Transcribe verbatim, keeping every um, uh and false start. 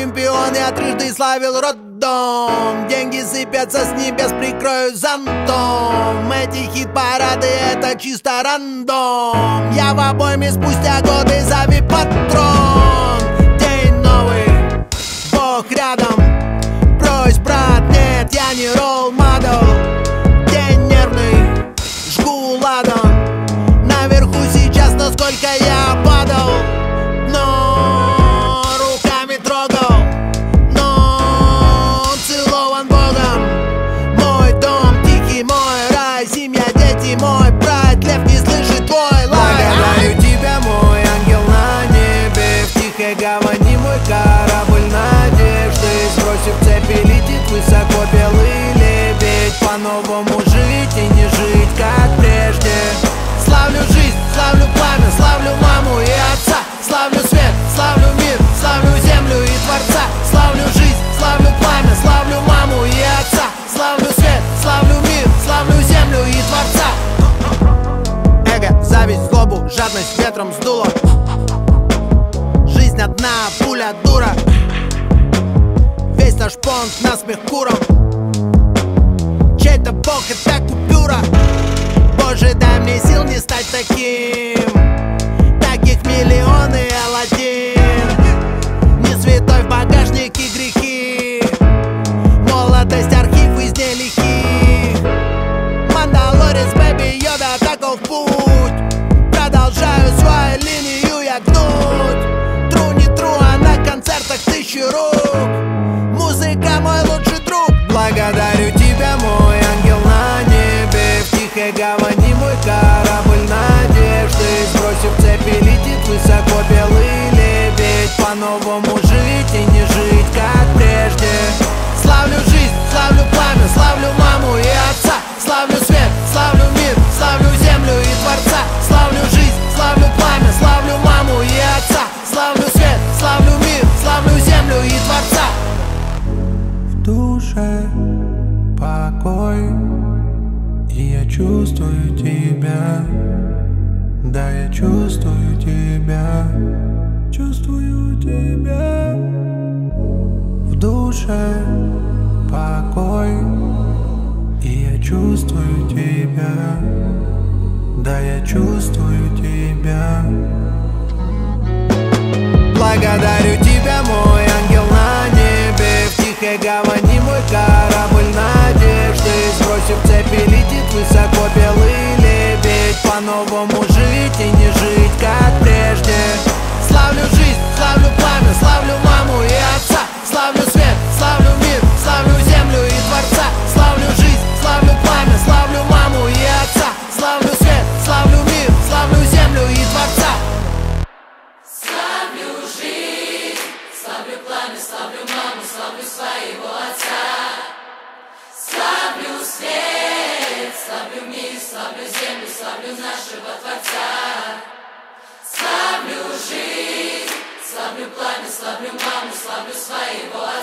чемпион, я трижды славил роддом. Деньги сыпятся с небес, прикрою зонтом. Эти хит-парады — это чисто рандом. Я в обойме спустя годы, зови патрон. День новый, Бог рядом. Брось, брат, нет, я не ролл-модел. День нервный, жгу ладом. Наверху сейчас, насколько я падал. Но руками трогал, но целован Богом. Мой дом тихий, мой рай, семья, дети, мой прайд. Лев не слышит твой лай. Благодарю тебя, мой ангел на небе. В тихой гавани мой корабль надежды. Сбросив цепи, летит высоко белый лебедь. По-новому жить и не жить, как прежде. Славлю жизнь, славлю пламя, славлю маму и отца. Славлю свет, славлю мир, славлю землю и Творца. Славлю жизнь, славлю пламя, славлю маму и отца. Славлю свет, славлю мир, славлю землю и Творца. Эго, зависть, злобу, жадность ветром сдуло. Жизнь одна, пуля дура. Весь наш понт насмех куром. Чей-то бог — это купюра. Боже, дай мне сил не стать таким. Таких миллионы, Аладдин. Не святой в багажнике грехи. Молодость, архив из нелихих. Мандалорец, бэби, Йода, таков путь. Продолжаю свою линию я гнуть. Тру, не тру, а на концертах тысячи рук. Музыка мой лучший друг. Благодарю тебя, мой ангел на небе. В тихой гавани мой корабль надежды. Сбросив цепи, летит высоко белый лебедь. По-новому жить и не жить, как прежде. Славлю жизнь, славлю пламя, славлю маму и отца. Славлю свет, славлю мир, славлю землю и Творца. Славлю жизнь, славлю пламя, славлю маму и отца. Славлю свет, славлю мир, славлю землю и Творца. В душе покой, и я чувствую тебя. Да, я чувствую тебя, чувствую тебя. В душе покой, и я чувствую тебя. Да, я чувствую тебя. Благодарю тебя, мой ангел на небе. В тихой гавани мой корабль надежды. Сбросив цепи, летит высоко белый лебедь. По-новому жить и не жить, как прежде. Славлю жизнь, славлю пламя, славлю маму и отца. Славлю свет, славлю мир, славлю землю и Творца. Славлю жизнь, славлю пламя, славлю маму и отца. Славлю свет, славлю мир, славлю землю и Творца. Славлю жизнь, славлю пламя, славлю маму, славлю своего отца. Славлю свет, славлю мир, славлю землю, славлю нашего Творца. Славлю жизнь, славлю пламя, славлю маму, славлю своего отца.